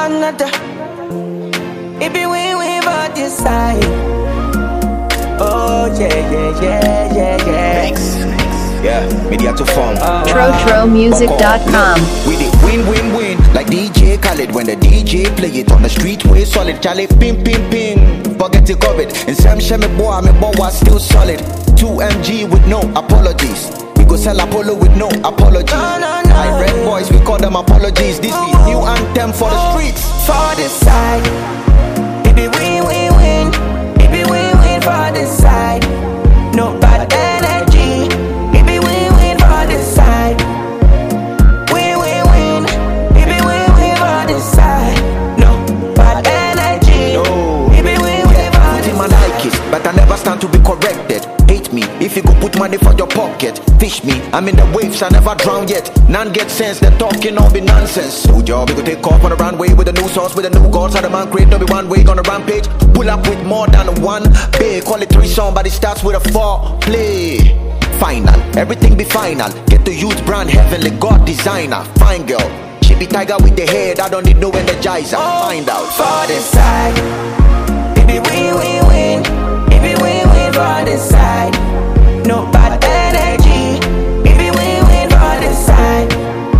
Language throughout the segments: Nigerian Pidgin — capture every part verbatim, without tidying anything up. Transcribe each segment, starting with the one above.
another. It be win-win for this side. Oh yeah, yeah, yeah, yeah, yeah. Thanks. Yeah, media to form. Tro Tro Music dot com. We did win, win, win. Like D J Khaled when the D J play it on the street way solid. Charlie, ping, ping, ping. Forget it, COVID. And Sam Shemi boy, me boy was still solid. two M G with no apologies. We go sell Apollo with no apologies. No, no, no. I red boys, we call them apologies. This be new anthem for the streets. For this side. It be win, win, win. It be win, win for this side. No bad energy. It be win, win for this side. Win, win, win. It be win, win for this side. No bad energy. No. It be win, win for Put this him I side. like it, but I never stand to be corrected. Hate me if you go put money for your pocket. Fish me, I'm in the waves, I never drown yet. None get sense, they're talking all be nonsense. So job, we go take off on the runway with a new sauce, with a new gods. How the man create, no be one way on the rampage. Pull up with more than one bay. Call it three song, but it starts with a four play. Final, everything be final. Get the youth brand, heavenly God designer. Fine girl, she be tiger with the head. I don't need no energizer. Find out. For this side. It be win, win, win. It be win, win for this side. No bad energy. It be win, win for this side.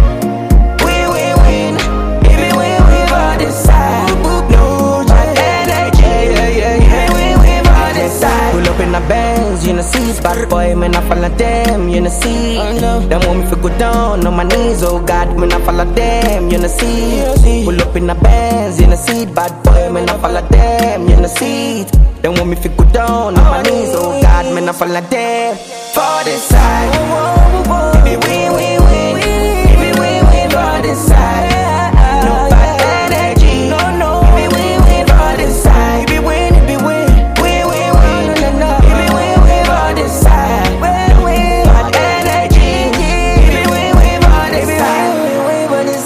Win, win, win. It be win, win for this side. No bad energy. Yeah, yeah, yeah. It be win, win for this side. Pull up in the Benz, you know see. Bad boy, man, I follow them, you know see. Them want me to go down on my knees, oh God, man, I follow them, you know see. Pull up in the Benz, you know see. Bad boy, man, I follow them, you know see. Them want me to go down on my knees, oh God, man, I follow them. For this side, it be win, win, win. It be win, win for this side. No bad energy. It be win, win for this side. It be win, it be win, win, win, win. It be win, win for this side. No bad energy. It be win, win for this side. Win for this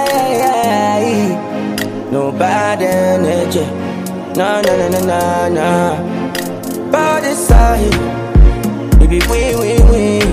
side. No bad energy. No, no, no, no, no, no. For this side. It be win, win, win.